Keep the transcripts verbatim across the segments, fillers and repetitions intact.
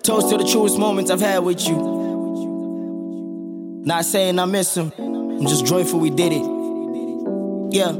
Toast to the truest moments I've had with you. Not saying I miss them, I'm just joyful we did it. Yeah.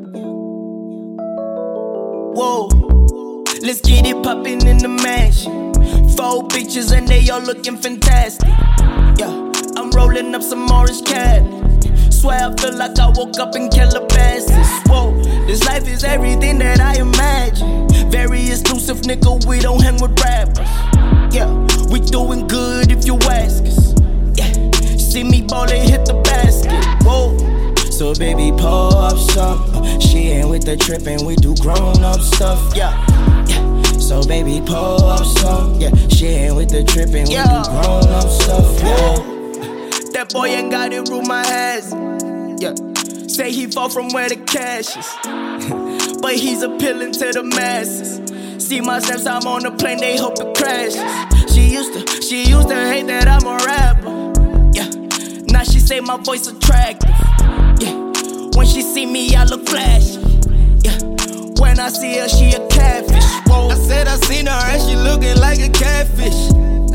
Whoa. Let's get it poppin' in the mansion. Four bitches and they all looking fantastic. Yeah. I'm rolling up some orange candy. Swear I feel like I woke up in Calabasas. Whoa. This life is everything that I imagine. Very exclusive, nigga, we don't hang with rappers. Yeah, we doing good if you ask us. Yeah, see me ballin', hit the basket. Whoa. So baby, pull up some. She ain't with the trippin', we do grown up stuff. Yeah, yeah. So baby, pull up some. Yeah, she ain't with the trippin', we yeah. do grown up stuff. Yeah. That boy ain't got it, rule my ass. Yeah, say he fall from where the cash is. But he's appealing to the masses. See my snaps, I'm on the plane, they hope it crashes. She used to, she used to hate that I'm a rapper. Yeah, now she say my voice attractive. Yeah, when she see me, I look flashy. Yeah, when I see her, she a catfish. Whoa. I said I seen her and she looking like a catfish.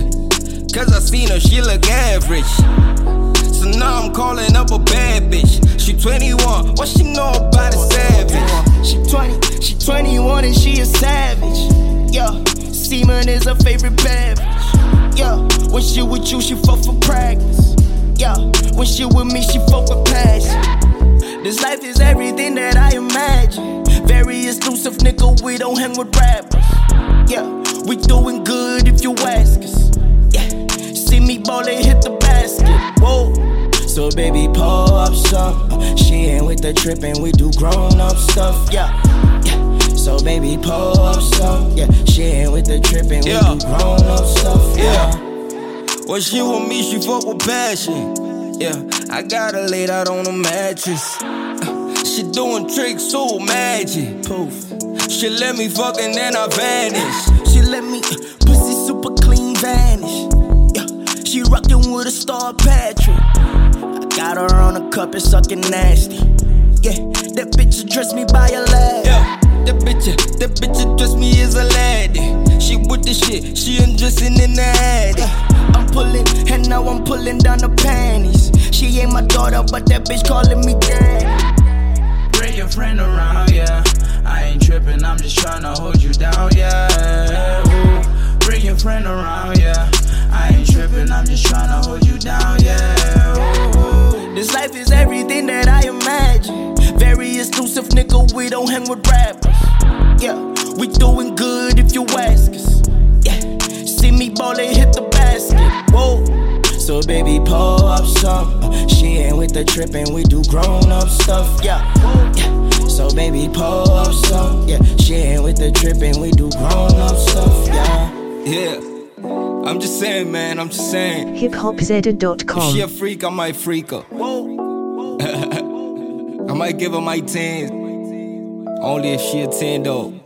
Cause I seen her, she look average. So now I'm calling up a bad bitch. She twenty-one, what she know about a savage? She twenty, she twenty-one and she a savage. Yeah, semen is her favorite beverage. Yeah, when she with you, she fuck for practice. Yeah, when she with me, she fuck with passion. This life is everything that I imagine. Very exclusive, nigga, we don't hang with rappers. Yeah, we doing good if you ask us. Yeah, see me ballin', hit the basket. Whoa. So baby, pull up some. She ain't with the trippin', we do grown up stuff. Yeah, yeah. So baby, pull up some. Yeah, she ain't with the trippin', we yeah. do grown up stuff. Yeah. yeah. When she with me, she fuck with passion. Yeah, I got her laid out on a mattress. Uh, she doing tricks, so magic. Poof. She let me fuck and then I vanish. She let me pussy super clean vanish. Yeah, she rockin' with a Star Patrick. Got her on a cup and sucking nasty. Yeah, that bitch addressed me by a lad. Yeah, that bitch, that bitch addressed me as a lady. She with the shit, she undressing in the attic. Yeah, I'm pulling, and now I'm pulling down the panties. She ain't my daughter, but that bitch calling me daddy. Bring your friend around, yeah. I ain't tripping, I'm just trying to hold you down, yeah. Ooh. Bring your friend around, yeah. I ain't tripping, I'm just trying to hold you down, yeah. Ooh. This life is everything that I imagine. Very exclusive, nigga, we don't hang with rappers. Yeah, we doing good if you ask us. Yeah, see me ballin', hit the basket. Whoa. So baby, pull up some. She ain't with the trippin', we do grown up stuff. Yeah, yeah. So baby, pull up some. Yeah, she ain't with the trippin', we do grown up stuff. Yeah, yeah. I'm just saying, man, I'm just saying. hip hop zeta dot com. If she a freak, I might freak her. I might give her my tens. Only if she a ten though.